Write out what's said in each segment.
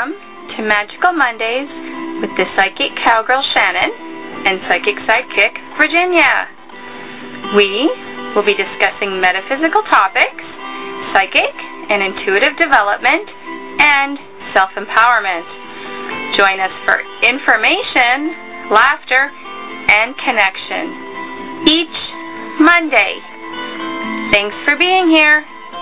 Welcome to Magical Mondays with the Psychic Cowgirl Shannon and Psychic Sidekick Virginia. We will be discussing metaphysical topics, psychic and intuitive development, and self-empowerment. Join us for information, laughter, and connection each Monday. Thanks for being here.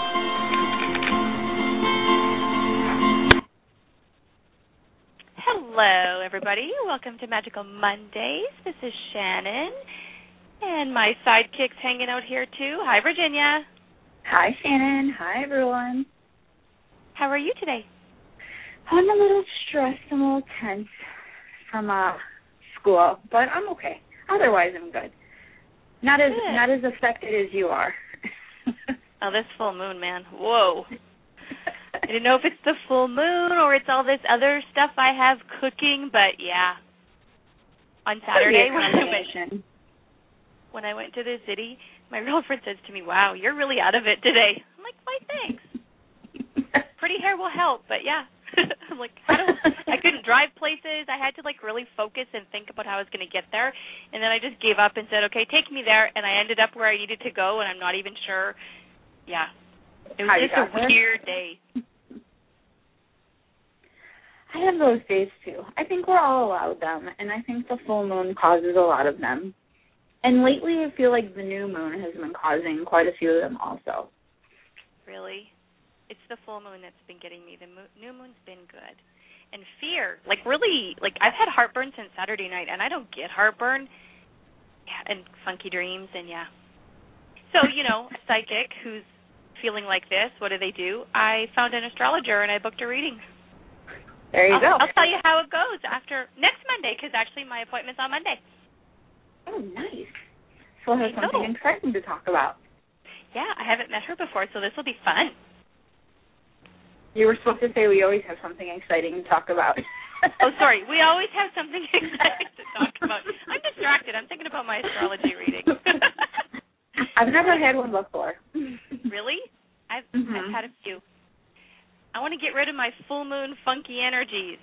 Hello, everybody. Welcome to Magical Mondays. This is Shannon, and my sidekick's hanging out here, too. Hi, Virginia. Hi, Shannon. Hi, everyone. How are you today? I'm a little stressed and a little tense from school, but I'm okay. Otherwise, I'm good. Not as affected as you are. Oh, this full moon, man. Whoa. I don't know if it's the full moon or it's all this other stuff I have cooking, but yeah. On Saturday, when I went to the city, my girlfriend says to me, "Wow, you're really out of it today." I'm like, "Why, thanks. Pretty hair will help," but yeah. I'm like, I couldn't drive places. I had to really focus and think about how I was going to get there, and then I just gave up and said, "Okay, take me there," and I ended up where I needed to go, and I'm not even sure. Yeah. It was just a weird day. I have those days, too. I think we're all allowed them, and I think the full moon causes a lot of them. And lately, I feel like the new moon has been causing quite a few of them also. Really? It's the full moon that's been getting me. The new moon's been good. And fear. Really, I've had heartburn since Saturday night, and I don't get heartburn. Yeah, and funky dreams, and yeah. So, a psychic who's feeling like this, what do? I found an astrologer, and I booked a reading. There you go. I'll tell you how it goes after next Monday, because actually my appointment's on Monday. Oh, nice. So we'll have something exciting to talk about. Yeah, I haven't met her before, so this will be fun. You were supposed to say we always have something exciting to talk about. Oh, sorry. We always have something exciting to talk about. I'm distracted. I'm thinking about my astrology reading. I've never had one before. Really? I've had a few. I want to get rid of my full moon funky energies.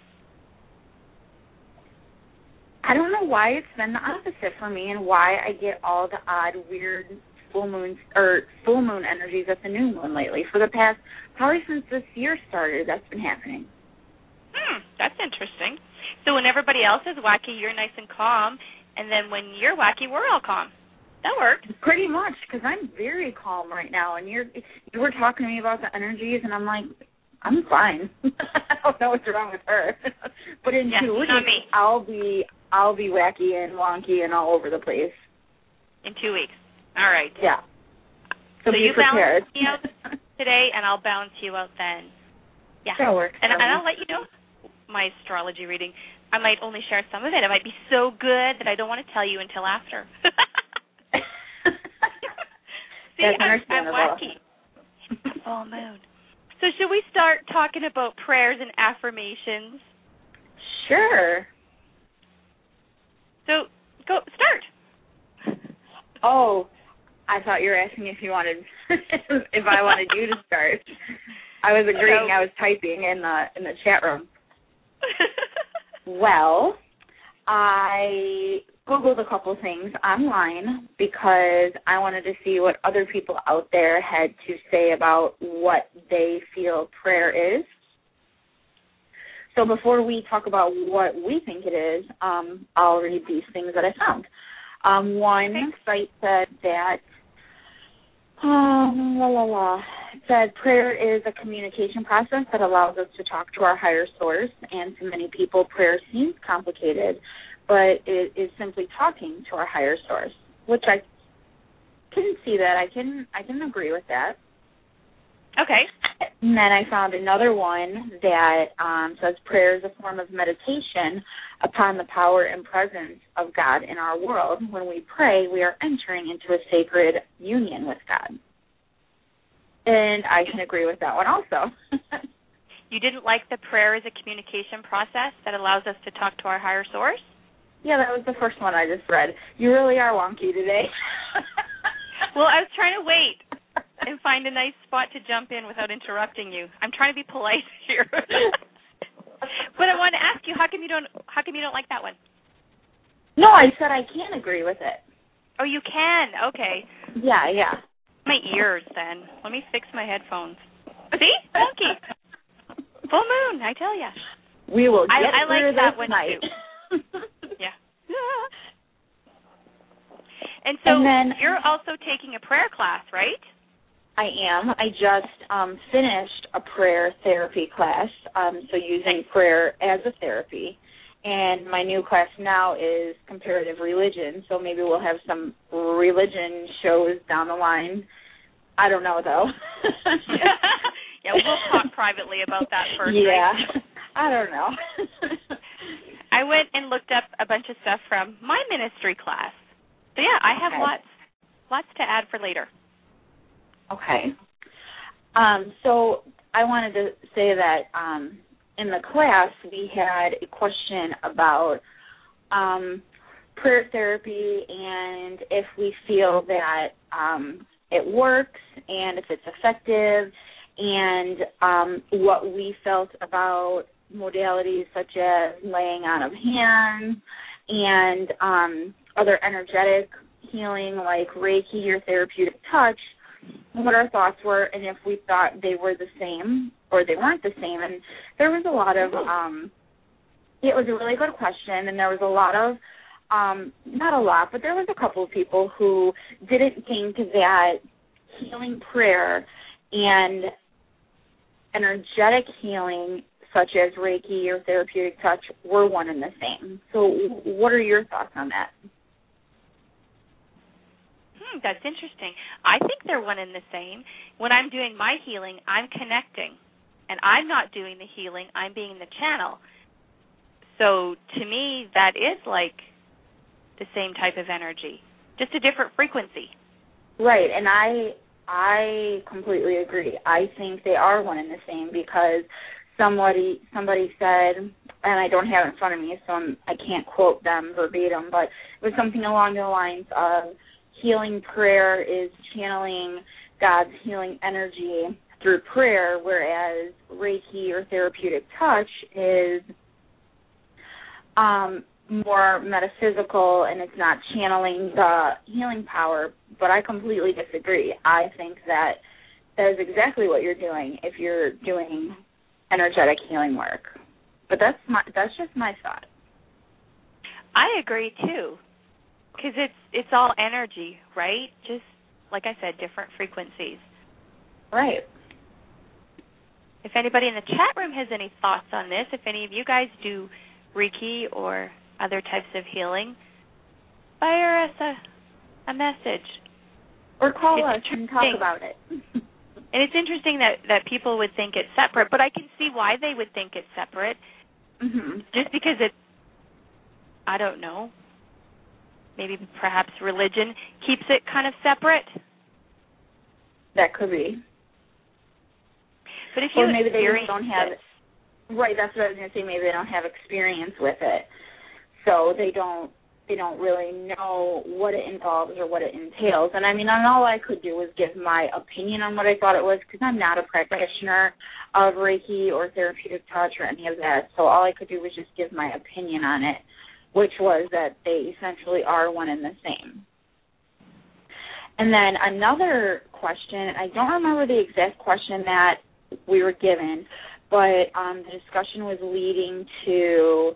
I don't know why it's been the opposite for me and why I get all the odd, weird full moon energies at the new moon lately. For the past, probably since this year started, that's been happening. That's interesting. So when everybody else is wacky, you're nice and calm, and then when you're wacky, we're all calm. That works. Pretty much, because I'm very calm right now, and you were talking to me about the energies, and I'm like, I'm fine. I don't know what's wrong with her. But in 2 weeks, I'll be wacky and wonky and all over the place. In 2 weeks. All right. Yeah. So be you prepared. balance me out today, and I'll balance you out then. Yeah. That works. And I'll let you know my astrology reading. I might only share some of it. It might be so good that I don't want to tell you until after. See, I'm wacky. Full moon. So should we start talking about prayers and affirmations? Sure. So start. Oh, I thought you were asking if you wanted, if I wanted you to start. I was agreeing. I was typing in the chat room. Well, I Googled a couple things online because I wanted to see what other people out there had to say about what they feel prayer is. So before we talk about what we think it is, I'll read these things that I found. One site said that said prayer is a communication process that allows us to talk to our higher source, and to many people prayer seems complicated, but it is simply talking to our higher source, which I can see that. I can agree with that. Okay. And then I found another one that says prayer is a form of meditation upon the power and presence of God in our world. When we pray, we are entering into a sacred union with God. And I can agree with that one also. You didn't like the prayer as a communication process that allows us to talk to our higher source? Yeah, that was the first one I just read. You really are wonky today. Well, I was trying to wait and find a nice spot to jump in without interrupting you. I'm trying to be polite here. But I want to ask you, how come you don't like that one? No, I said I can agree with it. Oh, you can. Okay. Yeah. My ears, then. Let me fix my headphones. See? Funky. Full moon, I tell ya. We will get I through like that this one night. too. Yeah. And so you're also taking a prayer class, right? I am. I just finished a prayer therapy class, so using prayer as a therapy. And my new class now is comparative religion, so maybe we'll have some religion shows down the line. I don't know, though. Yeah, we'll talk privately about that first. Yeah, right? I don't know. I went and looked up a bunch of stuff from my ministry class. So, yeah, I have lots to add for later. Okay. So I wanted to say that in the class we had a question about prayer therapy and if we feel that it works and if it's effective and what we felt about modalities such as laying on of hands and other energetic healing like Reiki or therapeutic touch, what our thoughts were and if we thought they were the same or they weren't the same. And there was a lot of, it was a really good question, and there was a lot of, not a lot, but there was a couple of people who didn't think that healing prayer and energetic healing such as Reiki or therapeutic touch were one and the same. So what are your thoughts on that? That's interesting. I think they're one and the same. When I'm doing my healing, I'm connecting, and I'm not doing the healing. I'm being the channel. So to me, that is like the same type of energy, just a different frequency. Right, and I completely agree. I think they are one and the same because somebody said, and I don't have it in front of me, so I can't quote them verbatim, but it was something along the lines of healing prayer is channeling God's healing energy through prayer, whereas Reiki or therapeutic touch is more metaphysical and it's not channeling the healing power. But I completely disagree. I think that is exactly what you're doing if you're doing energetic healing work. But that's just my thought. I agree too. Because it's all energy, right? Just, like I said, different frequencies. Right. If anybody in the chat room has any thoughts on this, if any of you guys do Reiki or other types of healing, fire us a message. Or call us and talk about it. And it's interesting that people would think it's separate, but I can see why they would think it's separate. Mm-hmm. Just because I don't know, maybe perhaps religion keeps it kind of separate. That could be. But if you or maybe they just don't have it. Right, that's what I was going to say. Maybe they don't have experience with it, so they don't really know what it involves or what it entails. And I mean, all I could do was give my opinion on what I thought it was because I'm not a practitioner of Reiki or therapeutic touch or any of that. So all I could do was just give my opinion on it, which was that they essentially are one and the same. And then another question, I don't remember the exact question that we were given, but the discussion was leading to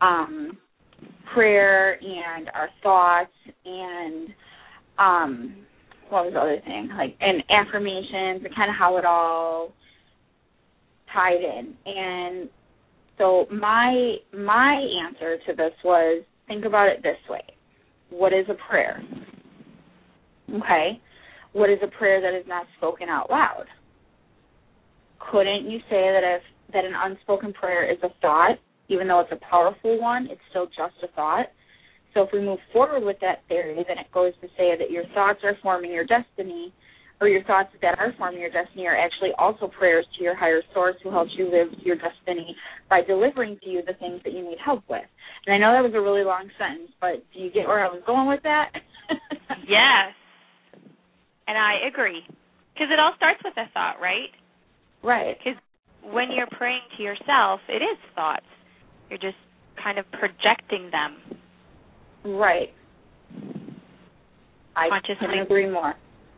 prayer and our thoughts and what was the other thing? And affirmations and kind of how it all tied in. And so my answer to this was, think about it this way. What is a prayer? Okay. What is a prayer that is not spoken out loud? Couldn't you say that an unspoken prayer is a thought, even though it's a powerful one, it's still just a thought? So if we move forward with that theory, then it goes to say that your thoughts are forming your destiny, or your thoughts that are forming your destiny are actually also prayers to your higher source who helps you live your destiny by delivering to you the things that you need help with. And I know that was a really long sentence, but do you get where I was going with that? Yes. And I agree. Because it all starts with a thought, right? Right. Because when you're praying to yourself, it is thoughts. You're just kind of projecting them. Right. I couldn't agree more.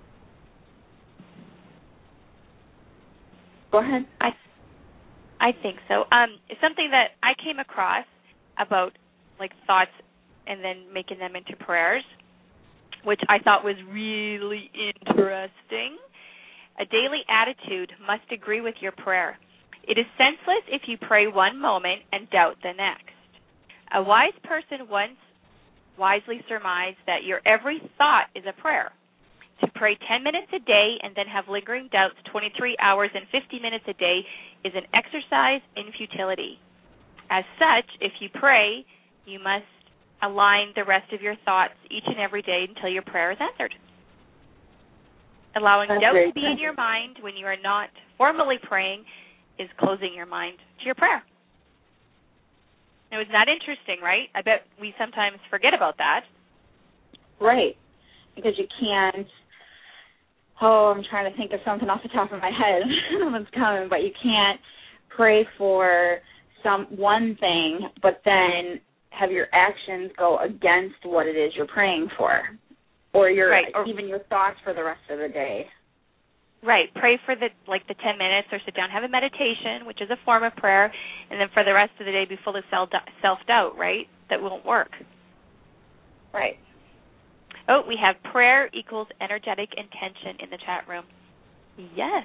Go ahead. I think so. Something that I came across about like thoughts and then making them into prayers, which I thought was really interesting. A daily attitude must agree with your prayer. It is senseless if you pray one moment and doubt the next. A wise person once wisely surmised that your every thought is a prayer. To pray 10 minutes a day and then have lingering doubts 23 hours and 50 minutes a day is an exercise in futility. As such, if you pray, you must align the rest of your thoughts each and every day until your prayer is answered. Allowing doubt to be in your mind when you are not formally praying is closing your mind to your prayer. Now, isn't that interesting, right? I bet we sometimes forget about that. Right. Because you can't, I'm trying to think of something off the top of my head what's coming, but you can't pray for one thing, but then have your actions go against what it is you're praying for, or even your thoughts for the rest of the day. Right. Pray for the 10 minutes or sit down, have a meditation, which is a form of prayer, and then for the rest of the day be full of self-doubt, right? That won't work. Right. Oh, we have prayer equals energetic intention in the chat room. Yes.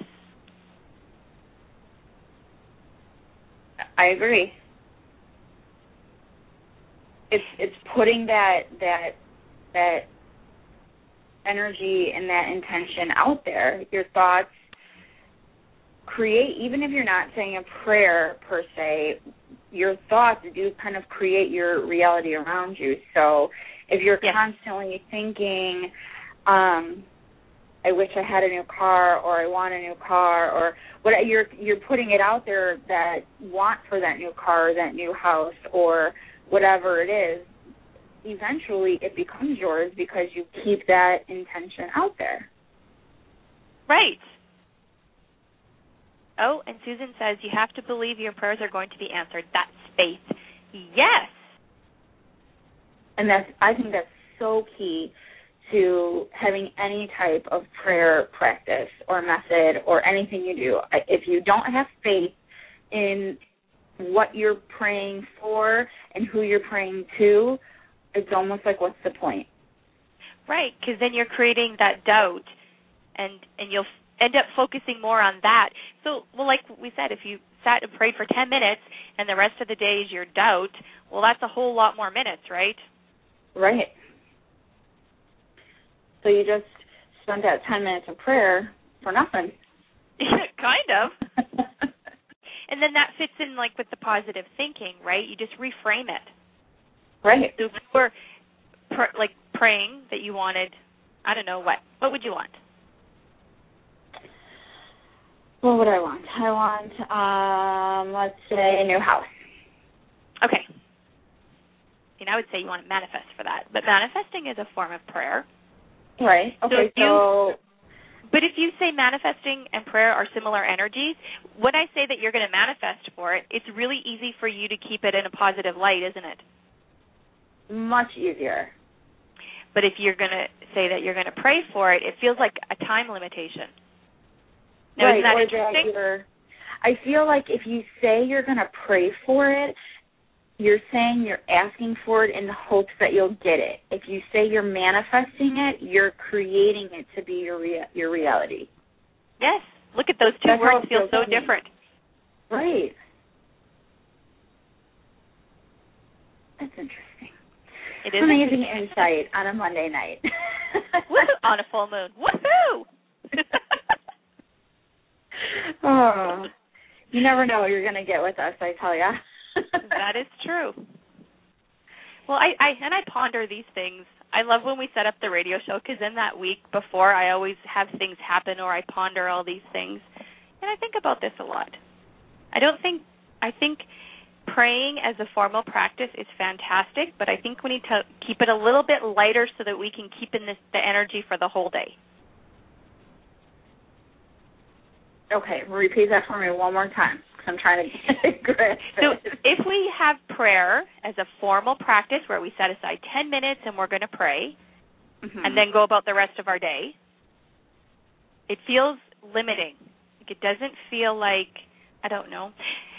I agree. It's putting that energy and that intention out there. Your thoughts create, even if you're not saying a prayer per se, your thoughts do kind of create your reality around you. So if you're constantly thinking, I wish I had a new car, or I want a new car, or what, you're putting it out there, that want for that new car, or that new house, or whatever it is. Eventually it becomes yours because you keep that intention out there. Right. Oh, and Susan says you have to believe your prayers are going to be answered. That's faith. Yes. And I think that's so key to having any type of prayer practice or method or anything you do. If you don't have faith in what you're praying for and who you're praying to, it's almost like, what's the point? Right, because then you're creating that doubt, and you'll end up focusing more on that. So, well, like we said, if you sat and prayed for 10 minutes and the rest of the day is your doubt, well, that's a whole lot more minutes, right? Right. So you just spent that 10 minutes of prayer for nothing. Kind of. And then that fits in, like, with the positive thinking, right? You just reframe it. Right. So if you were, praying that you wanted, I don't know, what would you want? What would I want? I want, let's say, a new house. Okay. And I would say you want to manifest for that. But manifesting is a form of prayer. Right. Okay, But if you say manifesting and prayer are similar energies, when I say that you're going to manifest for it, it's really easy for you to keep it in a positive light, isn't it? Much easier. But if you're going to say that you're going to pray for it, it feels like a time limitation. Now, right, isn't that interesting? I feel like if you say you're going to pray for it, you're saying you're asking for it in the hopes that you'll get it. If you say you're manifesting it, you're creating it to be your reality. Yes. Look at those two words feel so different. Right. That's interesting. It is amazing insight on a Monday night. On a full moon. Woohoo! Oh, you never know what you're going to get with us, I tell you. That is true. Well, I ponder these things. I love when we set up the radio show, because in that week before, I always have things happen, or I ponder all these things, and I think about this a lot. I think praying as a formal practice is fantastic, but I think we need to keep it a little bit lighter so that we can keep in the energy for the whole day. Okay, repeat that for me one more time. I'm trying to grasp So it. if we have prayer as a formal practice where we set aside 10 minutes and we're going to pray and then go about the rest of our day, it feels limiting. Like it doesn't feel like, I don't know,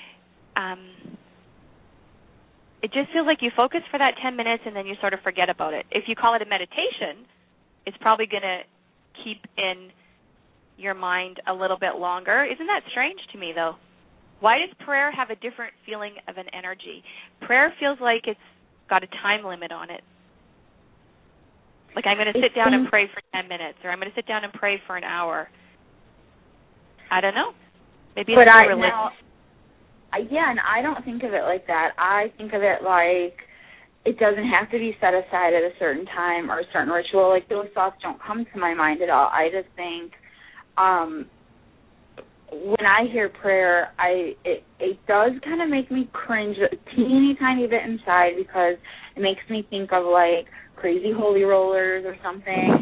it just feels like you focus for that 10 minutes and then you sort of forget about it. If you call it a meditation, it's probably going to keep in your mind a little bit longer. Isn't that strange to me, though? Why does prayer have a different feeling of an energy? Prayer feels like it's got a time limit on it. Like I'm going to sit down and pray for 10 minutes, or I'm going to sit down and pray for an hour. I don't know. Maybe it's more religious. Yeah, and I don't think of it like that. I think of it like it doesn't have to be set aside at a certain time or a certain ritual. Like those thoughts don't come to my mind at all. I just think when I hear prayer, it does kind of make me cringe a teeny tiny bit inside because it makes me think of like crazy holy rollers or something.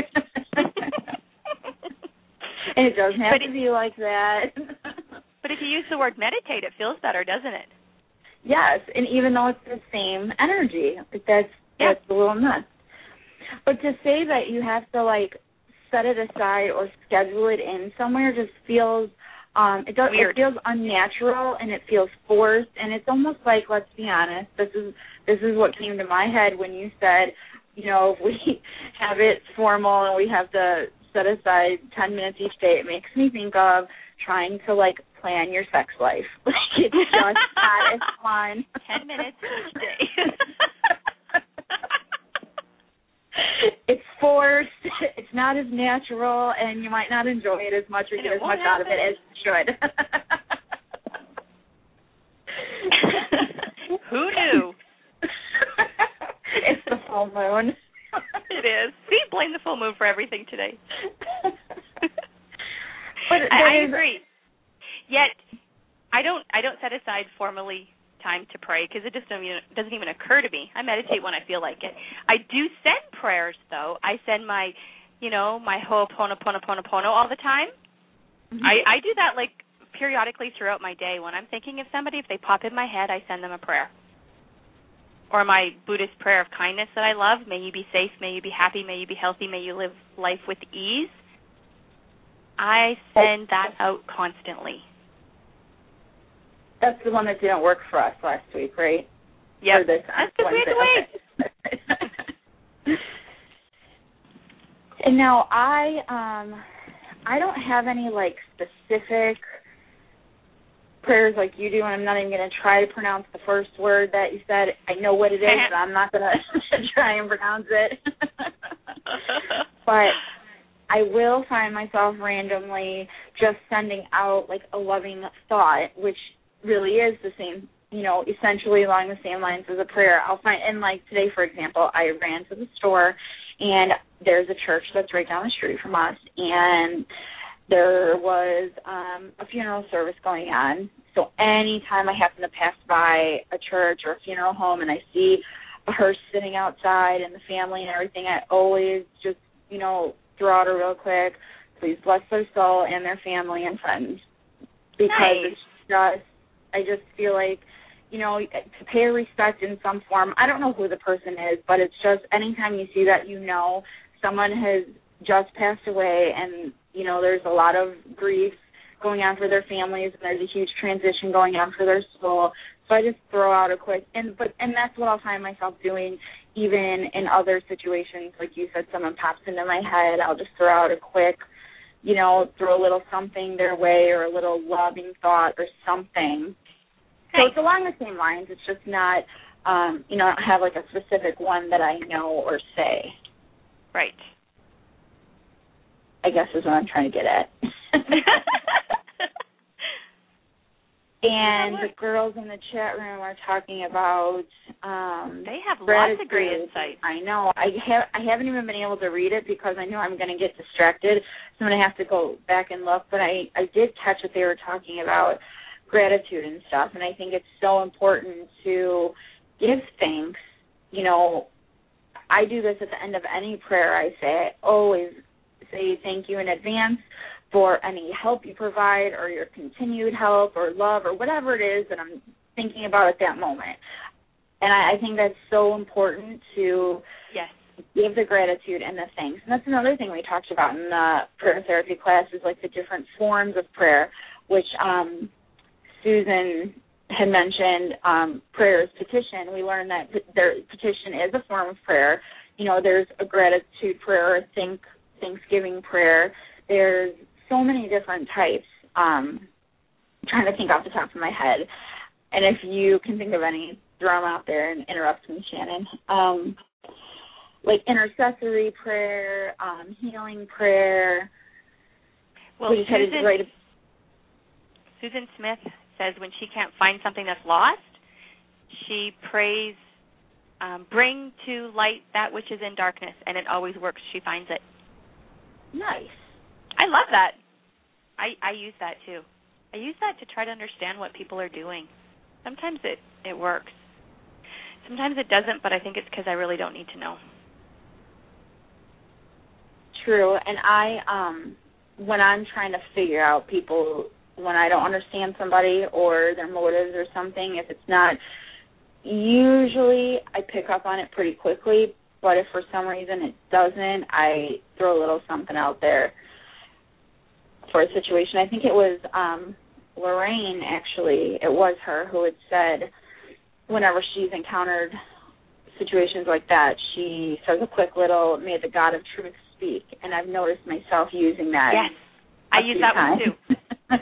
And it doesn't have to be like that. But if you use the word meditate, it feels better, doesn't it? Yes, and even though it's the same energy, that's a little nuts. But to say that you have to like set it aside or schedule it in somewhere just feels weird. It feels unnatural and it feels forced, and it's almost like, let's be honest, this is what came to my head when you said, you know, if we have it formal and we have to set aside 10 minutes each day, it makes me think of trying to like plan your sex life. Like it's just not as fun. 10 minutes each day. It's forced. It's not as natural, and you might not enjoy it as much or get as much out of it as you should. Who knew? It's the full moon. It is. See, blame the full moon for everything today. But I agree. Yet, I don't set aside formally time to pray because it just doesn't even occur to me. I meditate when I feel like it. I do send prayers, though. I send my Ho'oponopono all the time. Mm-hmm. I do that like periodically throughout my day. When I'm thinking of somebody, if they pop in my head, I send them a prayer. Or my Buddhist prayer of kindness that I love, may you be safe, may you be happy, may you be healthy, may you live life with ease. I send that out constantly. That's the one that didn't work for us last week, right? Yeah. That's because we had to wait. Okay. And now I don't have any like specific prayers like you do, and I'm not even going to try to pronounce the first word that you said. I know what it is, but I'm not going to try and pronounce it. But I will find myself randomly just sending out like a loving thought, which really is the same, essentially along the same lines as a prayer. I'll find, and like today, for example, I ran to the store, and there's a church that's right down the street from us, and there was a funeral service going on. So anytime I happen to pass by a church or a funeral home and I see a hearse sitting outside and the family and everything, I always just, throw out a real quick, please bless their soul and their family and friends. Because I just feel like, to pay respect in some form. I don't know who the person is, but it's just anytime you see that, someone has just passed away and, there's a lot of grief going on for their families and there's a huge transition going on for their soul. So I just throw out a quick, and that's what I'll find myself doing even in other situations. Like you said, someone pops into my head, I'll just throw out a quick, throw a little something their way or a little loving thought or something. So it's along the same lines. It's just not, I don't have like a specific one that I know or say. Right. I guess is what I'm trying to get at. And the girls in the chat room are talking about they have gratitude. Lots of great insight. I know. I haven't even been able to read it because I know I'm going to get distracted, so I'm going to have to go back and look. But I did catch that they were talking about gratitude and stuff, and I think it's so important to give thanks. I do this at the end of any prayer I say. I always say thank you in advance, for any help you provide or your continued help or love or whatever it is that I'm thinking about at that moment. And I think that's so important to give the gratitude and the thanks. And that's another thing we talked about in the prayer therapy class is like the different forms of prayer, which Susan had mentioned. Prayer is petition. We learned that petition is a form of prayer. You know, there's a gratitude prayer, a thanksgiving prayer. There's so many different types. I'm trying to think off the top of my head. And if you can think of any, throw them out there and interrupt me, Shannon. Like intercessory prayer, healing prayer. Well, Susan Smith says when she can't find something that's lost, she prays, bring to light that which is in darkness, and it always works. She finds it. Nice. I love that. I use that, too. I use that to try to understand what people are doing. Sometimes it works. Sometimes it doesn't, but I think it's because I really don't need to know. True, and when I'm trying to figure out people, when I don't understand somebody or their motives or something, if it's not, usually I pick up on it pretty quickly, but if for some reason it doesn't, I throw a little something out there for a situation. I think it was Lorraine, actually, it was her who had said whenever she's encountered situations like that, she says a quick little, may the God of truth speak, and I've noticed myself using that. Yes, I use that one too.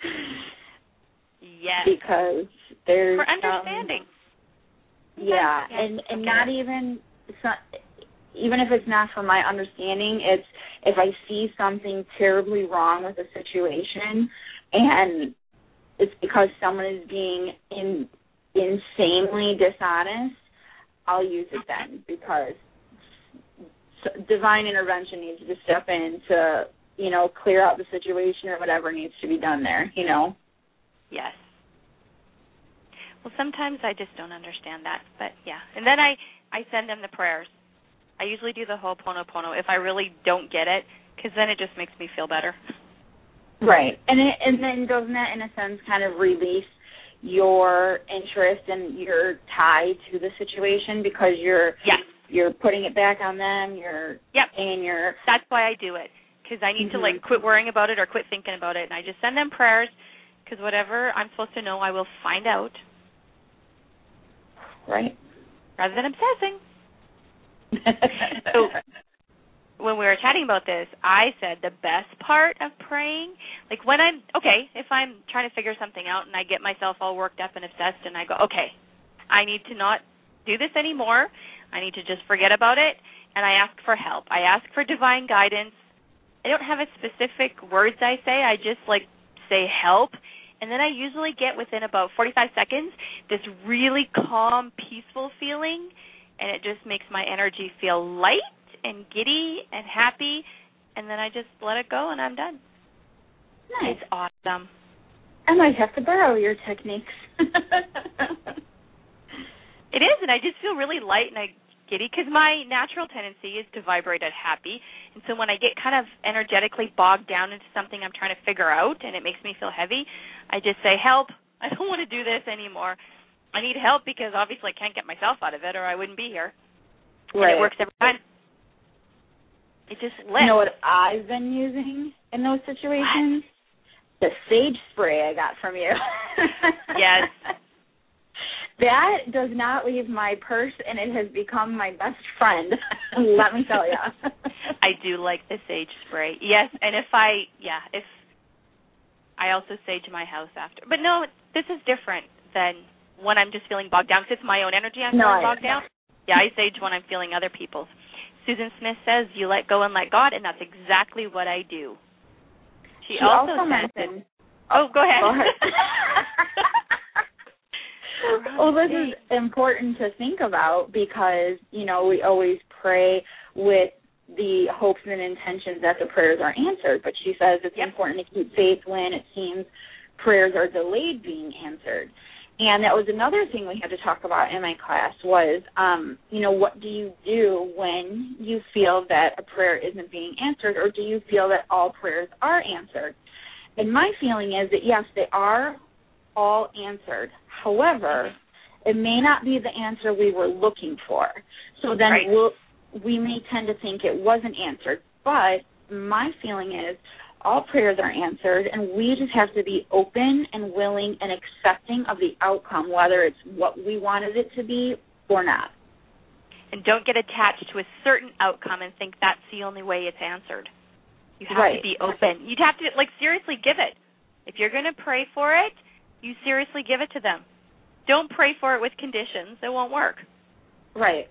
Yes. Because there's for understanding. Yeah, and not even if it's not for my understanding, it's if I see something terribly wrong with a situation and it's because someone is being insanely dishonest, I'll use it then because divine intervention needs to step in to, clear out the situation or whatever needs to be done there, Yes. Well, sometimes I just don't understand that, but yeah. And then I send them the prayers. I usually do the Ho'oponopono if I really don't get it, because then it just makes me feel better. Right. And then doesn't that, in a sense, kind of release your interest and your tie to the situation because you're putting it back on them, you're saying you're... That's why I do it, because I need to, quit worrying about it or quit thinking about it, and I just send them prayers, because whatever I'm supposed to know, I will find out. Right. Rather than obsessing. So when we were chatting about this, I said the best part of praying, if I'm trying to figure something out and I get myself all worked up and obsessed and I go, okay, I need to not do this anymore. I need to just forget about it, and I ask for help. I ask for divine guidance. I don't have a specific words I say. I just, say help. And then I usually get within about 45 seconds this really calm, peaceful feeling, and it just makes my energy feel light and giddy and happy, and then I just let it go and I'm done. Nice. It's awesome. I might have to borrow your techniques. It is, and I just feel really light and giddy because my natural tendency is to vibrate at happy, and so when I get kind of energetically bogged down into something I'm trying to figure out and it makes me feel heavy, I just say, help, I don't want to do this anymore. I need help because obviously I can't get myself out of it or I wouldn't be here. Right. And it works every time. It just lifts. You know what I've been using in those situations? What? The sage spray I got from you. Yes. That does not leave my purse, and it has become my best friend, let me tell you. I do like the sage spray. Yes, and if I also sage my house after. But no, this is different than when I'm just feeling bogged down, because it's my own energy I'm feeling bogged down. Yeah, I sage when I'm feeling other people's. Susan Smith says, you let go and let God, and that's exactly what I do. She also mentioned... Oh, go ahead. Well, this is important to think about because, we always pray with the hopes and intentions that the prayers are answered. But she says it's important to keep faith when it seems prayers are delayed being answered. And that was another thing we had to talk about in my class was, what do you do when you feel that a prayer isn't being answered, or do you feel that all prayers are answered? And my feeling is that, yes, they are all answered. However, it may not be the answer we were looking for. So then we may tend to think it wasn't answered. But my feeling is all prayers are answered, and we just have to be open and willing and accepting of the outcome, whether it's what we wanted it to be or not. And don't get attached to a certain outcome and think that's the only way it's answered. You have to be open. You'd have to, seriously give it. If you're going to pray for it, you seriously give it to them. Don't pray for it with conditions. It won't work. Right.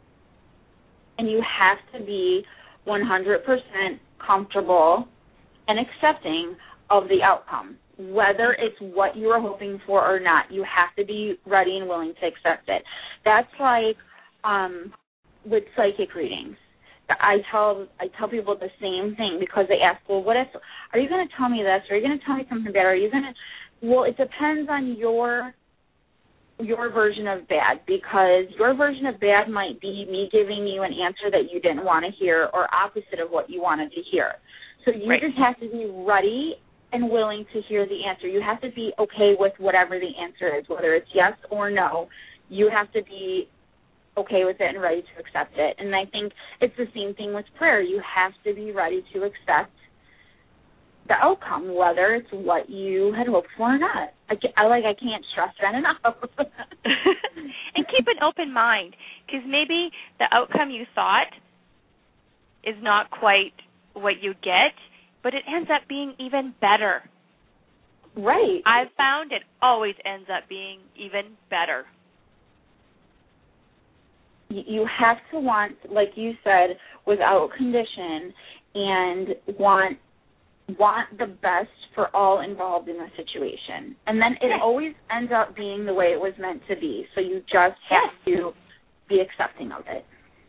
And you have to be 100% comfortable and accepting of the outcome. Whether it's what you were hoping for or not, you have to be ready and willing to accept it. That's like with psychic readings. I tell people the same thing because they ask, well, what if, are you going to tell me this? Are you going to tell me something better? Are you going to, well, it depends on your version of bad, because your version of bad might be me giving you an answer that you didn't want to hear or opposite of what you wanted to hear. So you just have to be ready and willing to hear the answer. You have to be okay with whatever the answer is, whether it's yes or no. You have to be okay with it and ready to accept it. And I think it's the same thing with prayer. You have to be ready to accept the outcome, whether it's what you had hoped for or not. I can't stress that enough. And keep an open mind, because maybe the outcome you thought is not quite what you get, but it ends up being even better. Right. I've found it always ends up being even better. You have to want, like you said, without condition, and want the best for all involved in the situation. And then it always ends up being the way it was meant to be. So you just have to be accepting of it.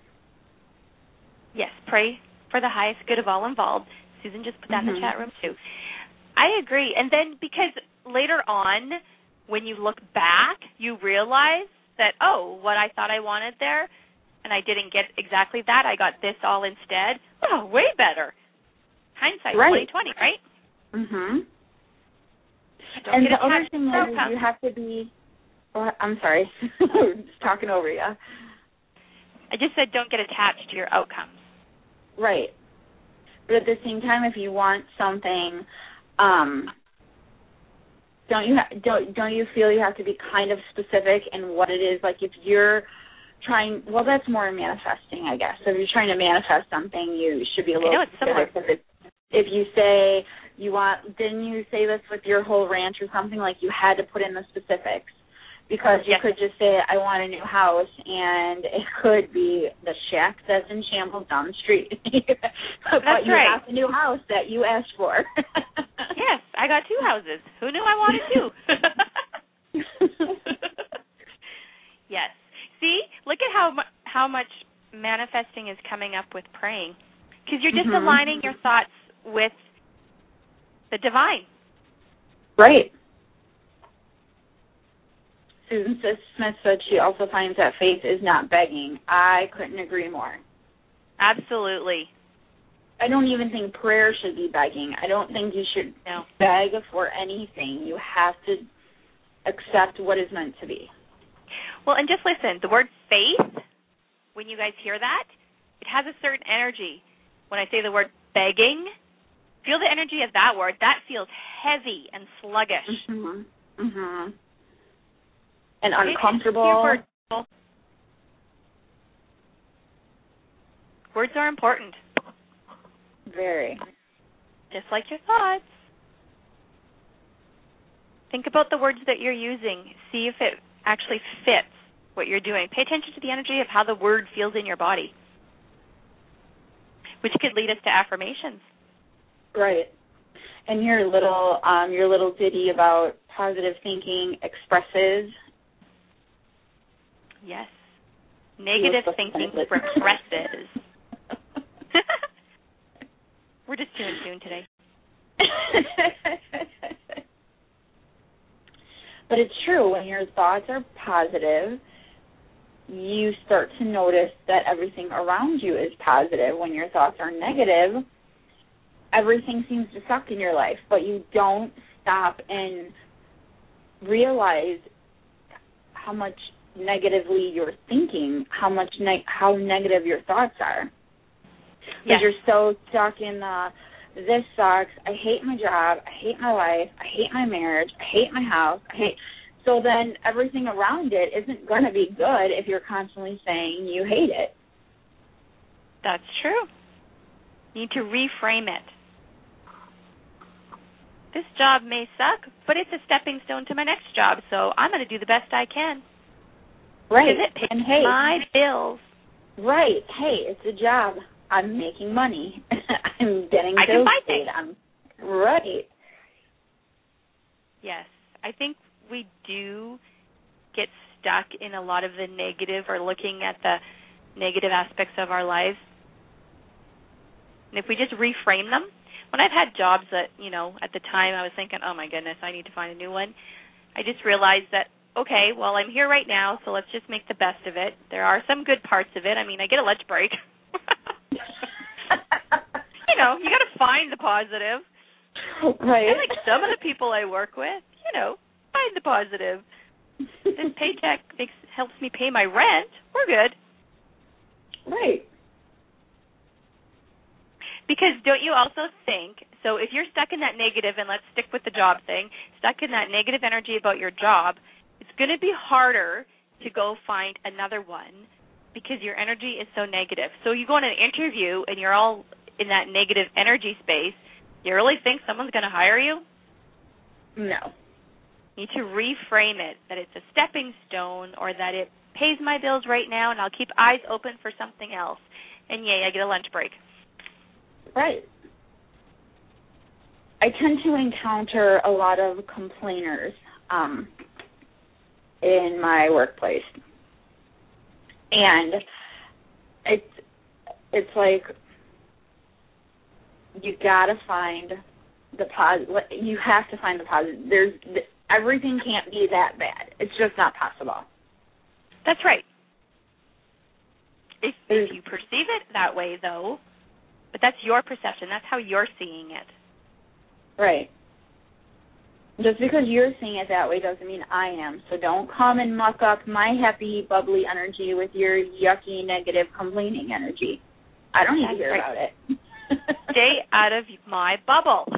Yes, pray for the highest good of all involved. Susan just put that in the chat room too. I agree. And then because later on, when you look back, you realize that, oh, what I thought I wanted there, and I didn't get exactly that. I got this all instead. Oh, way better. Hindsight 2020, right? Mhm. And the other thing is you have to be. Well, I'm sorry, just talking over you. I just said don't get attached to your outcomes. Right. But at the same time, if you want something, don't you feel you have to be kind of specific in what it is? Like if you're trying, well, that's more manifesting, I guess. So if you're trying to manifest something, you should be a little specific. If you say you want, didn't you say this with your whole ranch or something, like you had to put in the specifics? Because you could just say, I want a new house, and it could be the shack that's in shambles down the street. But you got the new house that you asked for. Yes, I got 2 houses. Who knew I wanted 2? Yes. See, look at how much manifesting is coming up with praying. Because you're just aligning your thoughts with the divine. Right. Susan Smith said she also finds that faith is not begging. I couldn't agree more. Absolutely. I don't even think prayer should be begging. I don't think you should beg for anything. You have to accept what is meant to be. Well, and just listen, the word faith, when you guys hear that, it has a certain energy. When I say the word begging, feel the energy of that word. That feels heavy and sluggish. And uncomfortable. Words are important. Very. Just like your thoughts. Think about the words that you're using. See if it actually fits what you're doing. Pay attention to the energy of how the word feels in your body, which could lead us to affirmations. Right. And your little ditty about positive thinking expresses. Yes. Negative thinking represses. We're just too in tune today. But it's true, when your thoughts are positive, you start to notice that everything around you is positive. When your thoughts are negative, everything seems to suck in your life, but you don't stop and realize how much negatively you're thinking, how negative your thoughts are. Because you're so stuck in this sucks, I hate my job, I hate my life, I hate my marriage, I hate my house, so then everything around it isn't going to be good if you're constantly saying you hate it. That's true. You need to reframe it. This job may suck, but it's a stepping stone to my next job, so I'm going to do the best I can. Right. Because it pays my bills. Right. Hey, it's a job. I'm making money. I'm getting I can buy things. Right. Yes. I think we do get stuck in a lot of the negative or looking at the negative aspects of our lives. And if we just reframe them, when I've had jobs that, at the time I was thinking, oh my goodness, I need to find a new one, I just realized that, okay, well, I'm here right now, so let's just make the best of it. There are some good parts of it. I mean, I get a lunch break. You got to find the positive. Right. And like some of the people I work with, find the positive. This paycheck helps me pay my rent. We're good. Right. Because don't you also think, so if you're stuck in that negative, and let's stick with the job thing, stuck in that negative energy about your job, it's going to be harder to go find another one because your energy is so negative. So you go on an interview and you're all in that negative energy space, you really think someone's going to hire you? No. You need to reframe it, that it's a stepping stone or that it pays my bills right now and I'll keep eyes open for something else. And yay, I get a lunch break. Right. I tend to encounter a lot of complainers in my workplace. And it's like you got to find the positive. You have to find the positive. Everything can't be that bad. It's just not possible. That's right. If you perceive it that way, though, but that's your perception. That's how you're seeing it. Right. Just because you're seeing it that way doesn't mean I am. So don't come and muck up my happy, bubbly energy with your yucky, negative, complaining energy. I don't need to hear about it. Stay out of my bubble.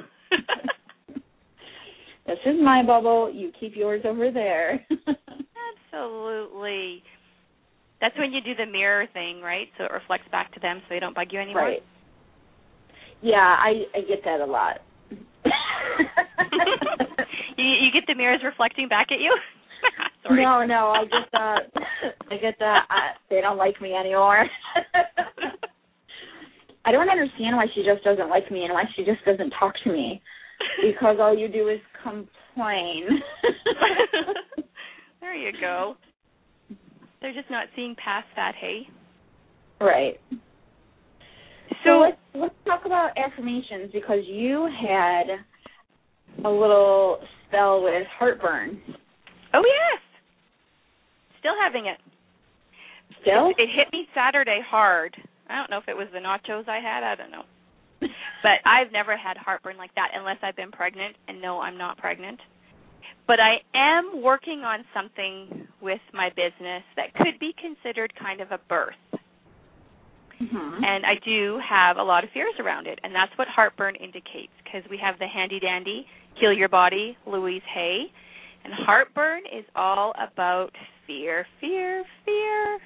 This is my bubble. You keep yours over there. Absolutely. That's when you do the mirror thing, right? So it reflects back to them so they don't bug you anymore. Right. Yeah, I get that a lot. You get the mirrors reflecting back at you? Sorry. No, I get that they don't like me anymore. I don't understand why she just doesn't like me and why she just doesn't talk to me. Because all you do is complain. There you go. They're just not seeing past that, hey? Right. So let's talk about affirmations, because you had a little spell with heartburn. Oh, yes. Still having it. Still? It hit me Saturday hard. I don't know if it was the nachos I had. I don't know. But I've never had heartburn like that unless I've been pregnant, and no, I'm not pregnant. But I am working on something with my business that could be considered kind of a birth. Mm-hmm. And I do have a lot of fears around it, and that's what heartburn indicates, because we have the handy-dandy Heal Your Body, Louise Hay, and heartburn is all about fear, fear, fear,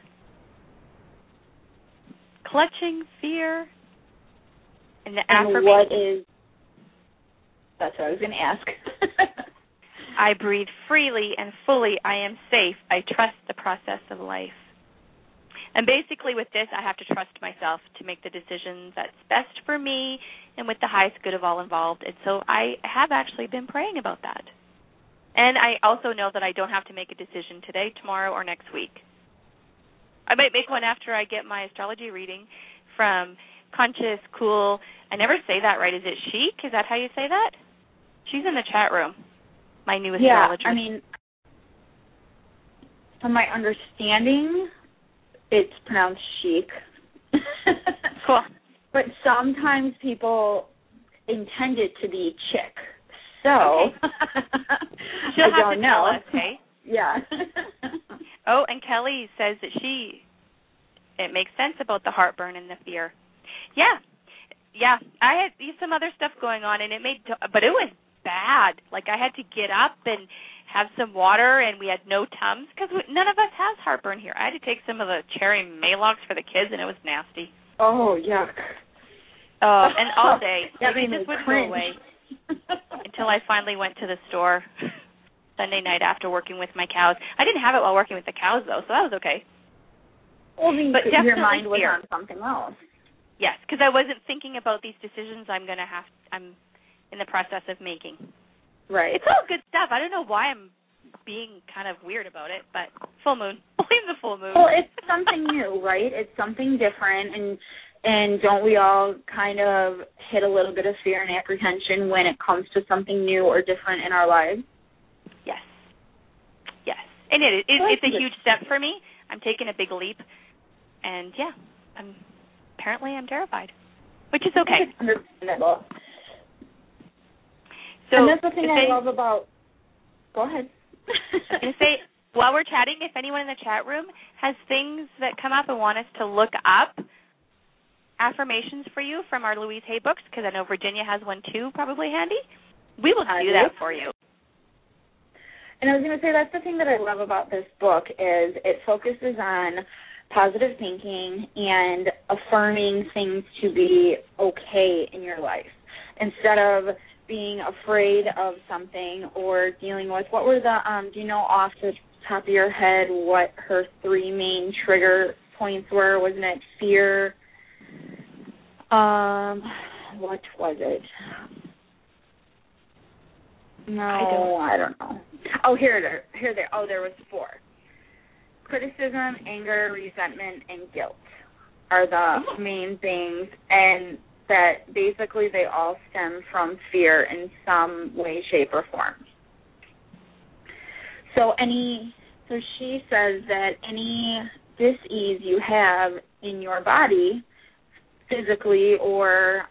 clutching fear, and the affirmation. That's what I was going to ask. I breathe freely and fully. I am safe. I trust the process of life. And basically with this, I have to trust myself to make the decisions that's best for me and with the highest good of all involved. And so I have actually been praying about that. And I also know that I don't have to make a decision today, tomorrow, or next week. I might make one after I get my astrology reading from Conscious Cool. I never say that right. Is it Chic? Is that how you say that? She's in the chat room, my new astrologer. Yeah, I mean, from my understanding, it's pronounced chic. Cool. But sometimes people intend it to be chick. So, okay. She'll I have don't to know. tell us, okay? Yeah. Oh, and Kelly says that it makes sense about the heartburn and the fear. Yeah, I had some other stuff going on, and but it was bad. Like, I had to get up and have some water, and we had no Tums, because none of us has heartburn here. I had to take some of the cherry Maalox for the kids, and it was nasty. Oh, yuck. And all day. That it made just me wouldn't cringe. go away until I finally went to the store Sunday night after working with my cows. I didn't have it while working with the cows, though, so that was okay. Well, but your mind was fear. on something else. Yes, because I wasn't thinking about these decisions I'm in the process of making. Right. It's all good stuff. I don't know why I'm being kind of weird about it, but full moon. Blame the full moon. Well, it's something new, right? It's something different, and don't we all kind of hit a little bit of fear and apprehension when it comes to something new or different in our lives? Yes. And it's a huge step for me. I'm taking a big leap, and yeah, I'm terrified, which is okay. It's understandable. So, and that's the thing I love about. Go ahead. I was going to say, while we're chatting, if anyone in the chat room has things that come up and want us to look up affirmations for you from our Louise Hay books, because I know Virginia has one too, probably handy, we will do that for you. And I was going to say, that's the thing that I love about this book is it focuses on positive thinking and affirming things to be okay in your life instead of being afraid of something or dealing with, what were the, do you know off the top of your head what her 3 main trigger points were? Wasn't it fear? What was it? No, I don't know. Oh, here. Oh, there was 4. Criticism, anger, resentment, and guilt are the main things, and that basically they all stem from fear in some way, shape, or form. So she says that any dis-ease you have in your body, physically or,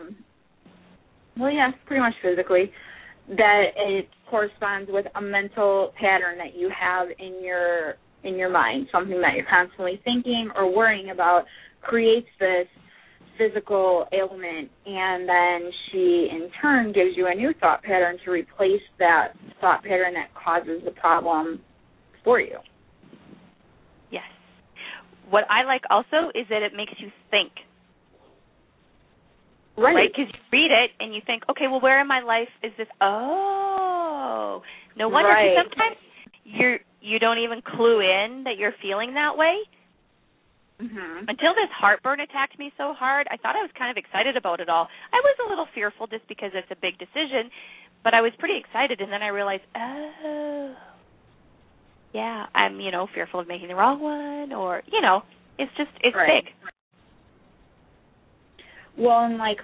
pretty much physically, that it corresponds with a mental pattern that you have in your mind, something that you're constantly thinking or worrying about creates this physical ailment, and then she in turn gives you a new thought pattern to replace that thought pattern that causes the problem for you. Yes. What I like also is that it makes you think. Right? Because you read it and you think, okay, well, where in my life is this? Oh, no wonder. Right. Sometimes you don't even clue in that you're feeling that way. Mm-hmm. Until this heartburn attacked me so hard, I thought I was kind of excited about it all. I was a little fearful just because it's a big decision, but I was pretty excited, and then I realized, oh, yeah, I'm, fearful of making the wrong one, or, it's right. big. Well, and like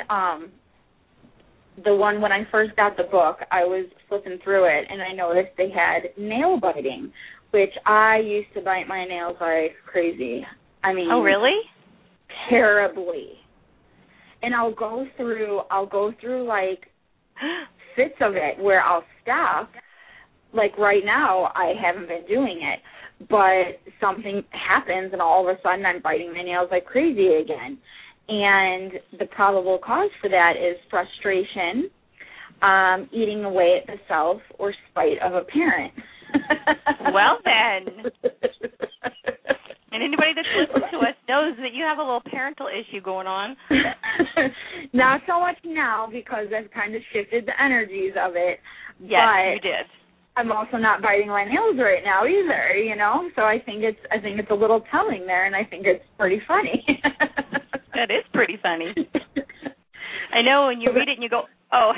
the one when I first got the book, I was flipping through it, and I noticed they had nail biting, which I used to bite my nails like crazy. I mean, oh, really? Terribly. And I'll go through like fits of it where I'll stop. Like right now, I haven't been doing it, but something happens, and all of a sudden I'm biting my nails like crazy again. And the probable cause for that is frustration, eating away at the self, or spite of a parent. Well, then. And anybody that's listened to us knows that you have a little parental issue going on. Not so much now, because I've kind of shifted the energies of it. Yes, but you did. I'm also not biting my nails right now either, So I think it's a little telling there, and I think it's pretty funny. That is pretty funny. I know when you read it and you go, oh,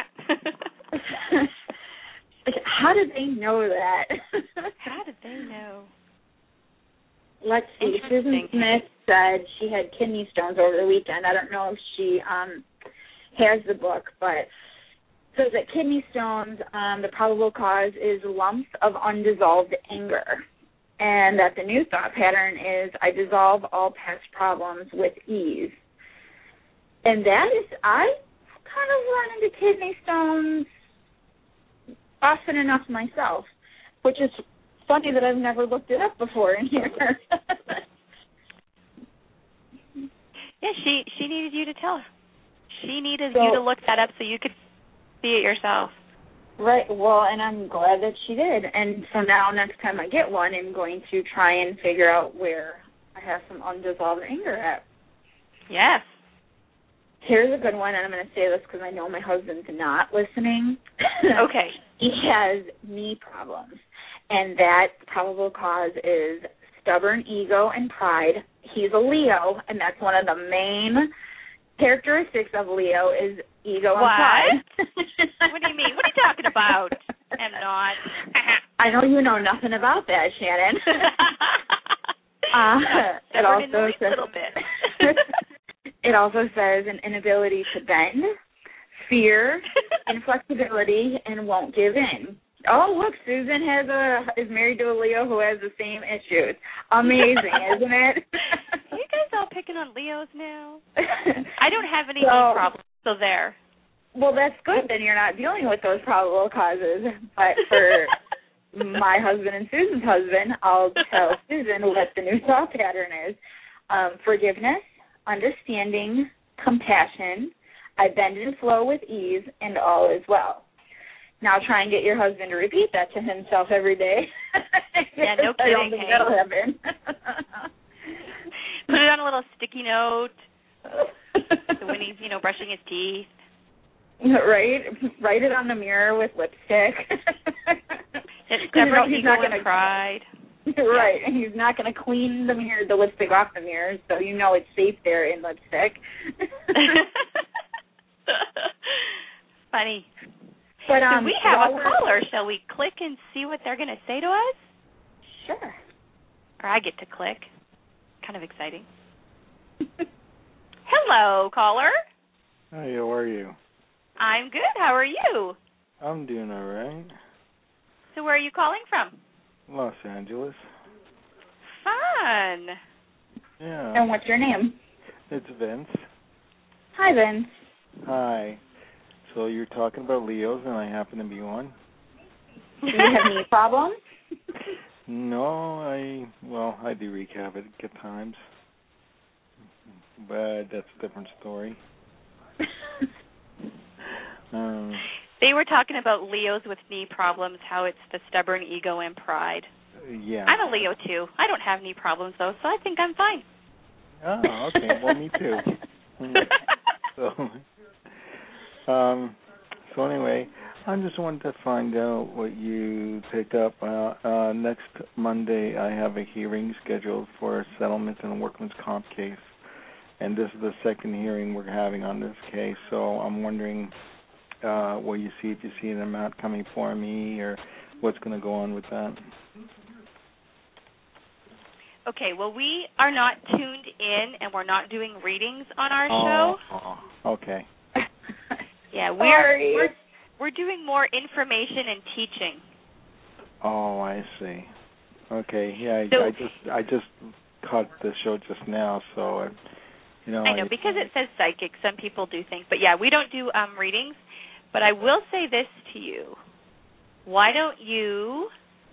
how did they know that? How did they know? Let's see. Susan Smith said she had kidney stones over the weekend. I don't know if she has the book, but it says that kidney stones, the probable cause is lumps of undissolved anger. and that the new thought pattern is I dissolve all past problems with ease. And that is, I kind of run into kidney stones often enough myself, which is funny that I've never looked it up before in here. Yeah, she needed you to tell her. She needed you to look that up so you could see it yourself. Right. Well, and I'm glad that she did. And so now next time I get one, I'm going to try and figure out where I have some undissolved anger at. Yes. Here's a good one, and I'm going to say this because I know my husband's not listening. Okay. He has knee problems, and that probable cause is stubborn ego and pride. He's a Leo, and that's one of the main characteristics of Leo is ego and pride. What do you mean? What are you talking about? I'm not. I know you know nothing about that, Shannon. It also says, a little bit. It also says an inability to bend, fear, inflexibility, and won't give in. Oh, look, Susan is married to a Leo who has the same issues. Amazing, isn't it? You guys all picking on Leos now? I don't have any problems, so there. Well, that's good. Then you're not dealing with those probable causes. But for my husband and Susan's husband, I'll tell Susan what the new thought pattern is. Forgiveness, understanding, compassion, I bend and flow with ease, and all is well. Now try and get your husband to repeat that to himself every day. Yeah, no kidding. I don't think that'll happen. Put it on a little sticky note when he's, brushing his teeth. Right? Write it on the mirror with lipstick. It's separate ego and pride. Right, and he's not going to clean the lipstick off the mirror, so you know it's safe there in lipstick. Funny. But, we have a caller. Shall we click and see what they're going to say to us? Sure. Or I get to click. Kind of exciting. Hello, caller. Hi, how are you? I'm good. How are you? I'm doing all right. So where are you calling from? Los Angeles. Fun. Yeah. And what's your name? It's Vince. Hi, Vince. Hi. So you're talking about Leos, and I happen to be one? Do you have any problems? No, I do wreak havoc at times. But that's a different story. They were talking about Leos with knee problems, how it's the stubborn ego and pride. Yeah. I'm a Leo, too. I don't have knee problems, though, so I think I'm fine. Oh, okay. Well, me too. So anyway, I just wanted to find out what you pick up. Next Monday, I have a hearing scheduled for a settlement in a workman's comp case, and this is the second hearing we're having on this case. So I'm wondering what you see, if you see an amount coming for me, or what's going to go on with that. Okay, well, we are not tuned in, and we're not doing readings on our show. Oh, okay. Yeah, we're doing more information and teaching. Oh, I see. Okay, yeah, I just caught the show just now, so I know because it says psychic. Some people do think, but yeah, we don't do readings. But I will say this to you: why don't you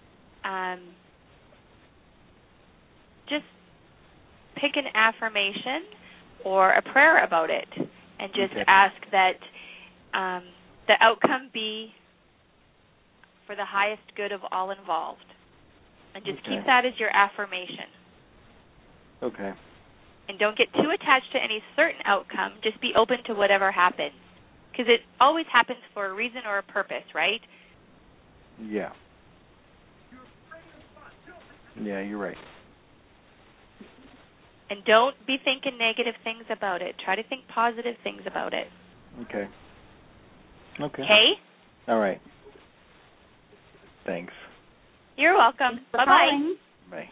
just pick an affirmation or a prayer about it, and just ask that the outcome be for the highest good of all involved. And just keep that as your affirmation. Okay. And don't get too attached to any certain outcome. Just be open to whatever happens. Because it always happens for a reason or a purpose, right? Yeah. Yeah, you're right. And don't be thinking negative things about it. Try to think positive things about it. Okay. Okay? All right. Thanks. You're welcome. Bye-bye. Bye.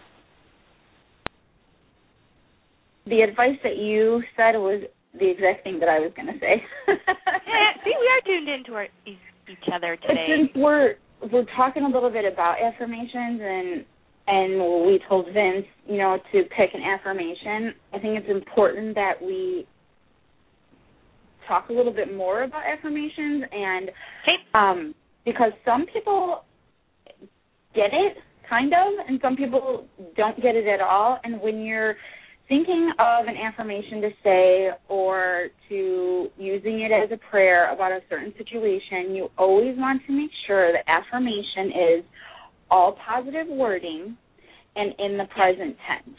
The advice that you said was the exact thing that I was going to say. Yeah, see, we are tuned into each other today. Since we're talking a little bit about affirmations, and and we told Vince, to pick an affirmation, I think it's important that we talk a little bit more about affirmations, and because some people get it, kind of, and some people don't get it at all. And when you're thinking of an affirmation to say or to using it as a prayer about a certain situation, you always want to make sure the affirmation is all positive wording and in the present tense.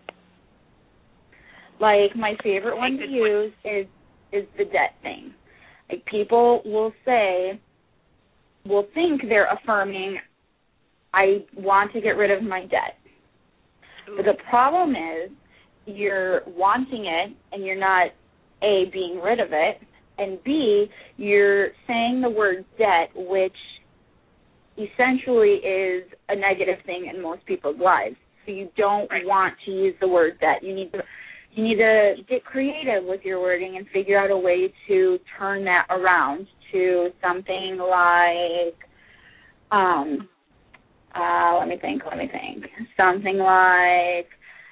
Like, my favorite one to use is the debt thing. Like, people will think they're affirming, I want to get rid of my debt. But the problem is you're wanting it and you're not, A, being rid of it, and B, you're saying the word debt, which essentially is a negative thing in most people's lives. So you don't want to use the word debt. You need to get creative with your wording and figure out a way to turn that around to something like, let me think. Something like,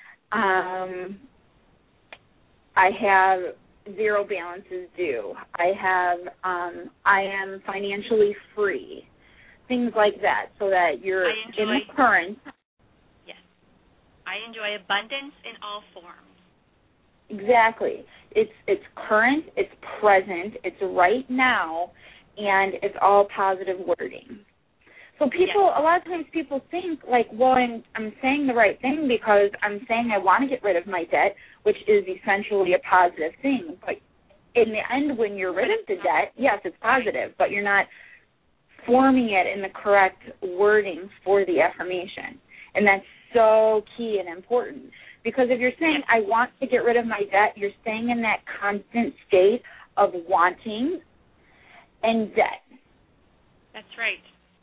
I have zero balances due. I am financially free. Things like that, so that you're in the current. Yes. I enjoy abundance in all forms. Exactly. It's current, it's present, it's right now, and it's all positive wording. So a lot of times people think, like, well, I'm saying the right thing because I'm saying I want to get rid of my debt, which is essentially a positive thing. But in the end, when you're rid of the debt, yes, it's positive, but you're not forming it in the correct wording for the affirmation. And that's so key and important. Because if you're saying, I want to get rid of my debt, you're staying in that constant state of wanting and debt. That's right.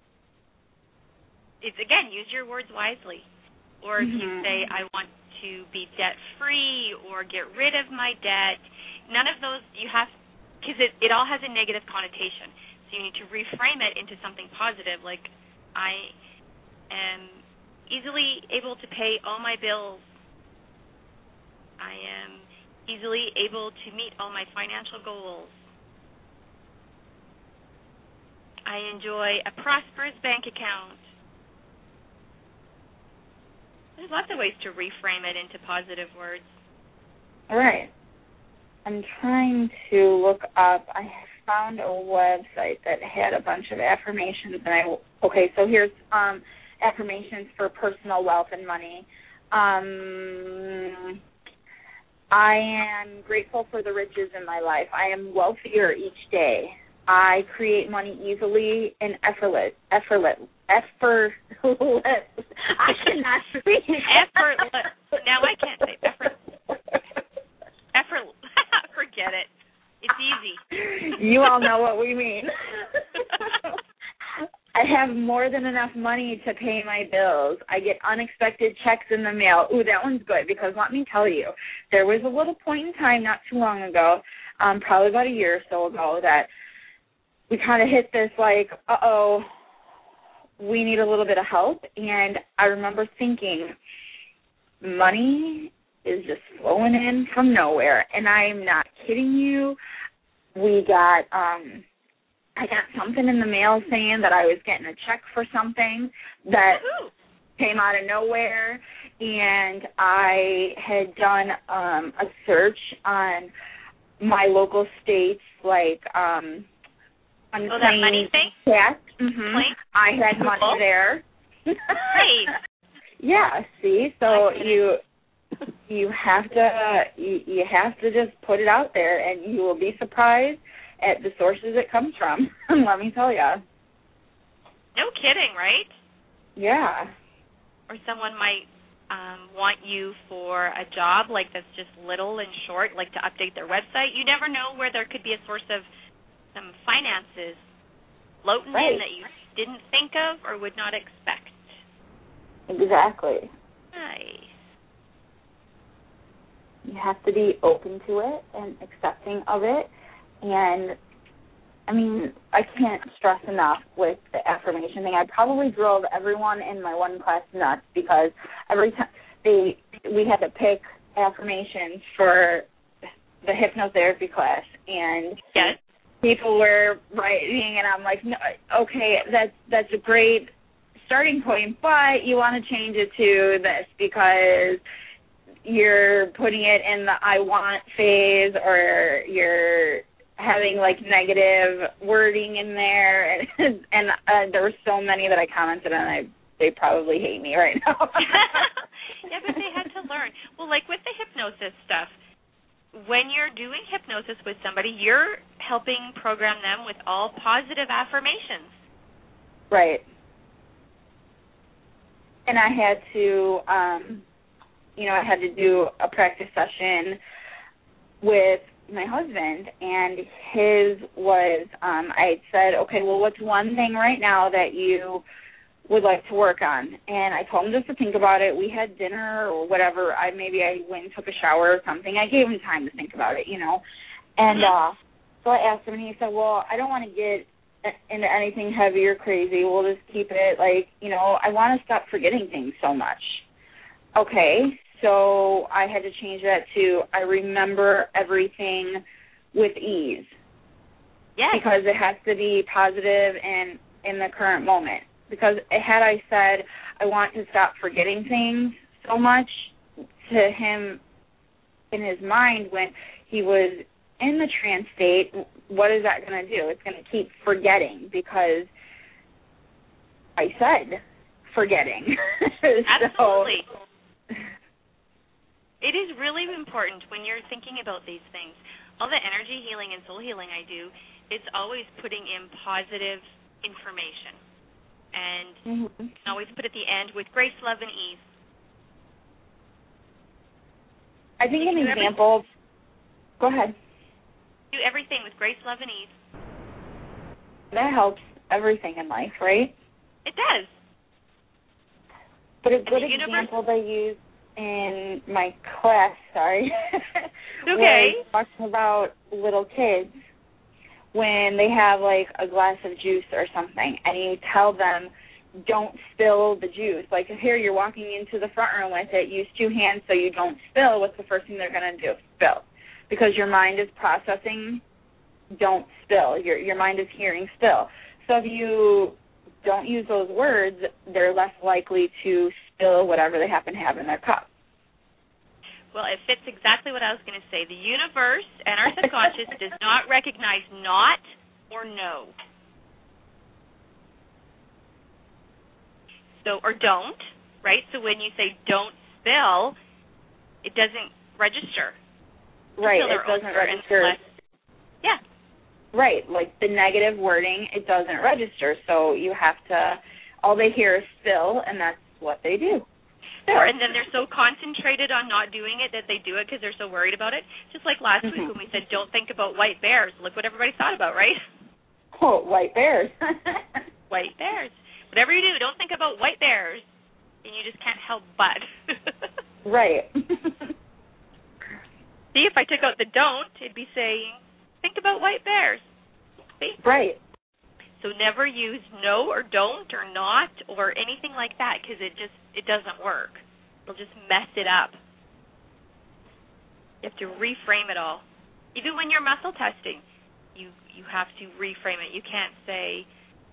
It's, again, use your words wisely. Or if you say, I want to be debt-free or get rid of my debt, none of those you have, because it all has a negative connotation. So you need to reframe it into something positive, like I am easily able to pay all my bills. I am easily able to meet all my financial goals. I enjoy a prosperous bank account. There's lots of ways to reframe it into positive words. All right. I'm trying to look up. I found a website that had a bunch of affirmations, and so here's affirmations for personal wealth and money. I am grateful for the riches in my life. I am wealthier each day. I create money easily and effortless. I cannot speak. Effortless. Now I can't say effortless. Forget it. It's easy. You all know what we mean. I have more than enough money to pay my bills. I get unexpected checks in the mail. Ooh, that one's good, because let me tell you, there was a little point in time not too long ago, probably about a year or so ago, that we kind of hit this like, we need a little bit of help. And I remember thinking, money is just flowing in from nowhere. And I'm not kidding you. I got something in the mail saying that I was getting a check for something that came out of nowhere. And I had done a search on my local states, like unclaimed that money thing? tax. I had money there. Nice. Yeah, see, so you have to just put it out there, and you will be surprised at the sources it comes from. Let me tell you. No kidding, right? Yeah. Or someone might want you for a job like that's just little and short, like to update their website. You never know where there could be a source of some finances floating in that you didn't think of or would not expect. Exactly. Nice. You have to be open to it and accepting of it, and I mean, I can't stress enough with the affirmation thing. I probably drove everyone in my one class nuts because every time we had to pick affirmations for the hypnotherapy class, and yes. people were writing, and I'm like, no, okay, that's a great starting point, but you want to change it to this because you're putting it in the I want phase, or you're having like negative wording in there, and there were so many that I commented on. They probably hate me right now. Yeah, but they had to learn. Well, like with the hypnosis stuff, when you're doing hypnosis with somebody, you're helping program them with all positive affirmations. Right. And I had to, I had to do a practice session with my husband, and his was, I said, okay, well, what's one thing right now that you would like to work on? And I told him just to think about it. We had dinner or whatever. Maybe I went and took a shower or something. I gave him time to think about it, And so I asked him, and he said, well, I don't want to get into anything heavy or crazy. We'll just keep it like, I want to stop forgetting things so much. Okay, so I had to change that to I remember everything with ease. Yes. Because it has to be positive and in the current moment. Because had I said I want to stop forgetting things so much, to him in his mind when he was in the trance state, what is that going to do? It's going to keep forgetting because I said forgetting. Absolutely. It is really important when you're thinking about these things. All the energy healing and soul healing I do, it's always putting in positive information. And I always put at the end with grace, love, and ease. I think an example. Go ahead. Do everything with grace, love, and ease. That helps everything in life, right? It does. But a good example they use in my class, okay, was talking about little kids when they have like a glass of juice or something, and you tell them, don't spill the juice. Like here, you're walking into the front room with it, use 2 hands so you don't spill. What's the first thing they're going to do? Spill. Because your mind is processing, don't spill. Your mind is hearing spill. So if you don't use those words, they're less likely to spill whatever they happen to have in their cup. Well, it fits exactly what I was going to say. The universe and our subconscious does not recognize not or no. So, or don't, right? So when you say don't spill, it doesn't register. Right, it doesn't register. Yeah. Right, like the negative wording, it doesn't register. So you have to, all they hear is spill, and that's what they do. And then they're so concentrated on not doing it that they do it because they're so worried about it. Just like last week when we said, don't think about white bears. Look what everybody thought about, right? Oh, white bears. White bears. Whatever you do, don't think about white bears. And you just can't help but. Right. See, if I took out the don't, it'd be saying, think about white bears. See? Right. So never use no or don't or not or anything like that because it doesn't work. It'll just mess it up. You have to reframe it all. Even when you're muscle testing, you have to reframe it. You can't say,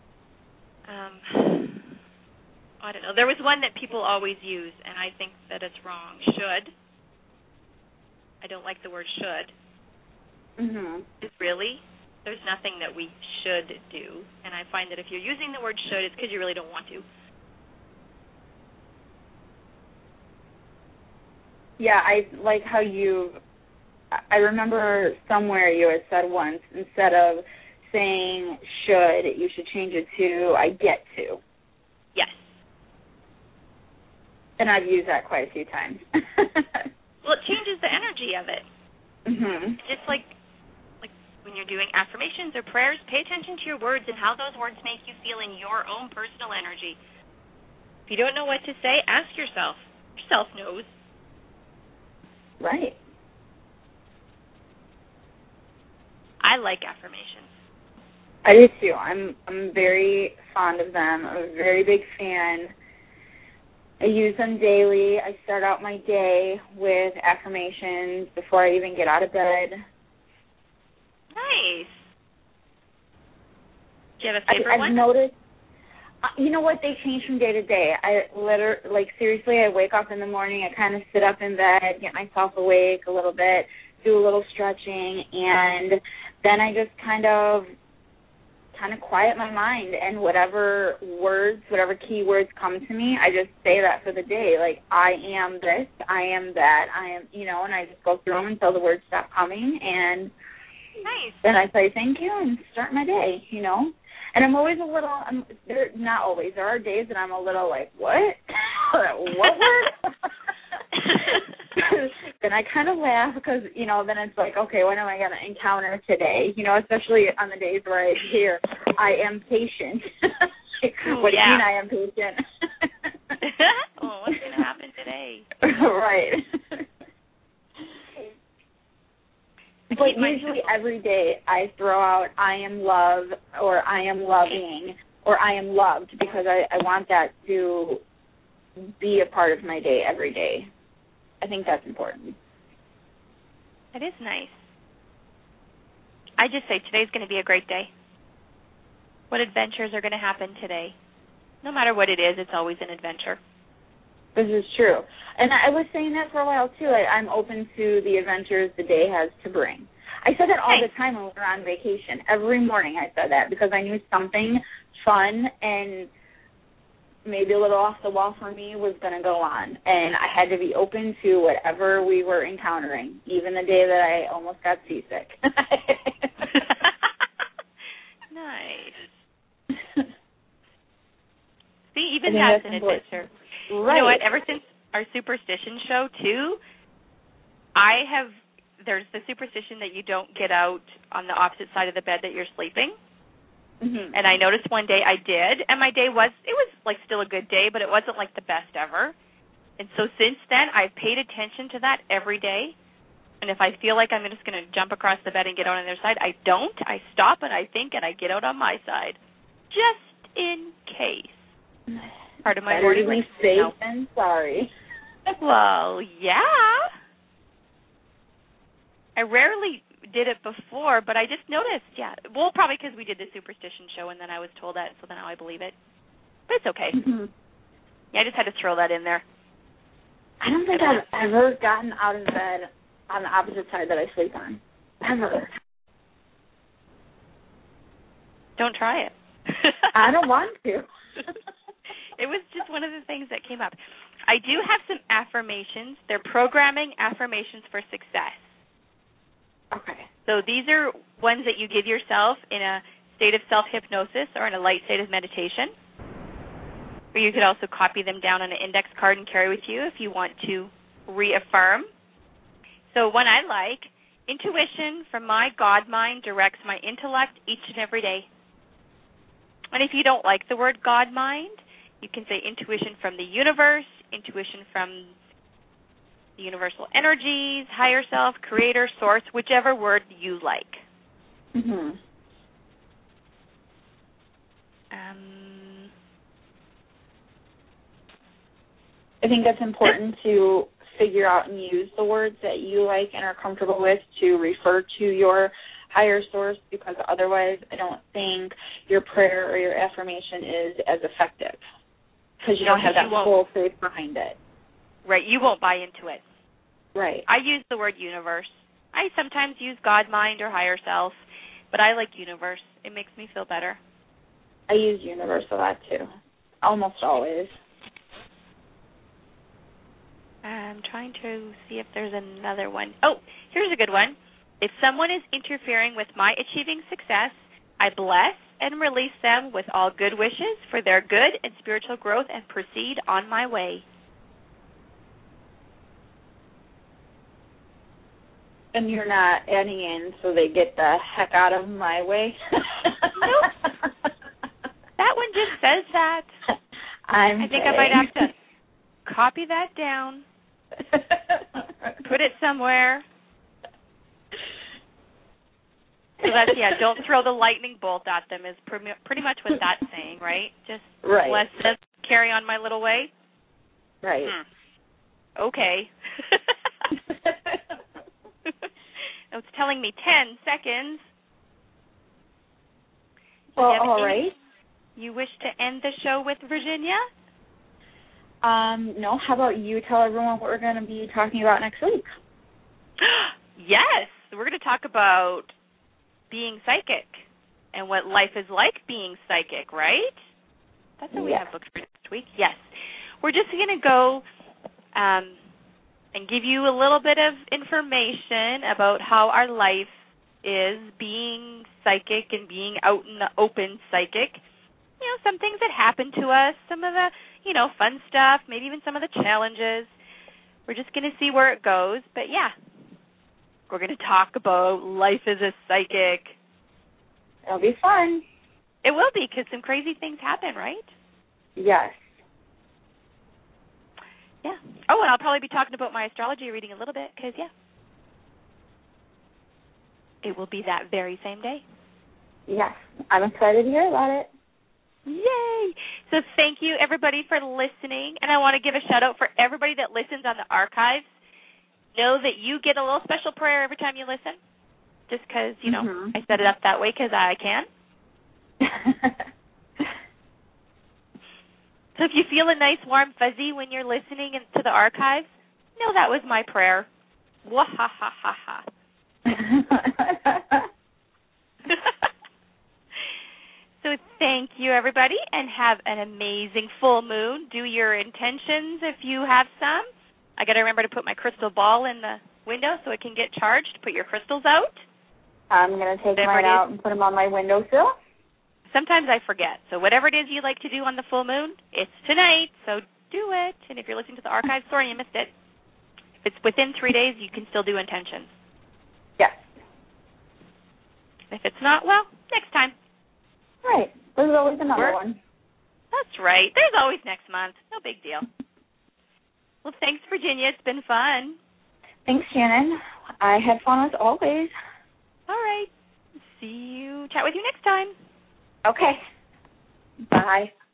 I don't know. There was one that people always use, and I think that it's wrong. Should. I don't like the word should. It's really? There's nothing that we should do. And I find that if you're using the word should, it's because you really don't want to. Yeah, I like how I remember somewhere you had said once, instead of saying should, you should change it to I get to. Yes. And I've used that quite a few times. Well, it changes the energy of it. Just like when you're doing affirmations or prayers, pay attention to your words and how those words make you feel in your own personal energy. If you don't know what to say, ask yourself. Yourself knows. Right. I like affirmations. I do too. I'm very fond of them. I'm a very big fan. I use them daily. I start out my day with affirmations before I even get out of bed. Nice. Do you have a favorite I've one? noticed, you know what, they change from day to day. Seriously, I wake up in the morning, I kind of sit up in bed, get myself awake a little bit, do a little stretching, and then I just kind of quiet my mind, and whatever key words come to me, I just say that for the day. Like, I am this, I am that, I am, and I just go through them until the words stop coming, and nice. Then I say thank you and start my day, And I'm always not always, there are days that I'm a little like, what? What word? Then I kind of laugh because, then it's like, okay, what am I going to encounter today? Especially on the days where I hear, I am patient. What do you mean I am patient? Oh, what's going to happen today? Right. But usually every day I throw out, I am love, or I am loving, or I am loved, because I want that to be a part of my day every day. I think that's important. That is nice. I just say today's going to be a great day. What adventures are going to happen today? No matter what it is, it's always an adventure. This is true. And I was saying that for a while, too. I'm open to the adventures the day has to bring. I said that all the time when we were on vacation. Every morning I said that because I knew something fun and maybe a little off the wall for me was going to go on. And I had to be open to whatever we were encountering, even the day that I almost got seasick. Nice. See, even that's an adventure. Right. You know what? Ever since our superstition show, too, there's the superstition that you don't get out on the opposite side of the bed that you're sleeping. Mm-hmm. And I noticed one day I did, and my day was like still a good day, but it wasn't like the best ever. And so since then, I've paid attention to that every day. And if I feel like I'm just going to jump across the bed and get out on the other side, I don't. I stop and I think and I get out on my side, just in case. Part of my morning. Better to be safe than sorry. Well, yeah. I rarely did it before, but I just noticed, Well, probably because we did the superstition show and then I was told that, so then now I believe it. But it's okay. Mm-hmm. Yeah, I just had to throw that in there. I don't think I've ever gotten out of bed on the opposite side that I sleep on. Ever. Don't try it. I don't want to. It was just one of the things that came up. I do have some affirmations. They're programming affirmations for success. Okay. So these are ones that you give yourself in a state of self-hypnosis or in a light state of meditation. Or you could also copy them down on an index card and carry with you if you want to reaffirm. So one I like, intuition from my God mind directs my intellect each and every day. And if you don't like the word God mind, you can say intuition from the universe, intuition from the universal energies, higher self, creator, source, whichever word you like. Mm-hmm. I think that's important to figure out and use the words that you like and are comfortable with to refer to your higher source, because otherwise I don't think your prayer or your affirmation is as effective because you don't have that full faith behind it. Right, you won't buy into it. Right. I use the word universe. I sometimes use God, mind, or higher self, but I like universe. It makes me feel better. I use universe a lot too, almost always. I'm trying to see if there's another one. Oh, here's a good one. If someone is interfering with my achieving success, I bless and release them with all good wishes for their good and spiritual growth and proceed on my way. And you're not adding in so they get the heck out of my way? Nope. That one just says that. I think I might have to copy that down, put it somewhere. So that's, don't throw the lightning bolt at them is pretty much what that's saying, right? Just let's just carry on my little way. Right. Okay. It's telling me 10 seconds. Well, all right. You wish to end the show with, Virginia? No. How about you tell everyone what we're going to be talking about next week? Yes. We're going to talk about being psychic and what life is like being psychic, right? That's what we have booked for next week. Yes. We're just going to go and give you a little bit of information about how our life is being psychic and being out in the open psychic. You know, some things that happen to us, some of the, fun stuff, maybe even some of the challenges. We're just going to see where it goes. But, we're going to talk about life as a psychic. It'll be fun. It will be, because some crazy things happen, right? Yes. Yeah. Oh, and I'll probably be talking about my astrology reading a little bit, because, it will be that very same day. Yes. I'm excited to hear about it. Yay! So thank you, everybody, for listening. And I want to give a shout-out for everybody that listens on the archives. Know that you get a little special prayer every time you listen, just because, I set it up that way because I can. So if you feel a nice, warm fuzzy when you're listening to the archives, know that was my prayer. Wah-ha-ha-ha-ha. So thank you, everybody, and have an amazing full moon. Do your intentions if you have some. I got to remember to put my crystal ball in the window so it can get charged. Put your crystals out. I'm going to take mine out and put them on my windowsill. Sometimes I forget. So whatever it is you like to do on the full moon, it's tonight, so do it. And if you're listening to the archive, sorry you missed it. If it's within 3 days, you can still do intentions. Yes. If it's not, well, next time. Right. There's always another one. That's right. There's always next month. No big deal. Well, thanks, Virginia. It's been fun. Thanks, Shannon. I had fun as always. All right. Chat with you next time. Okay. Bye.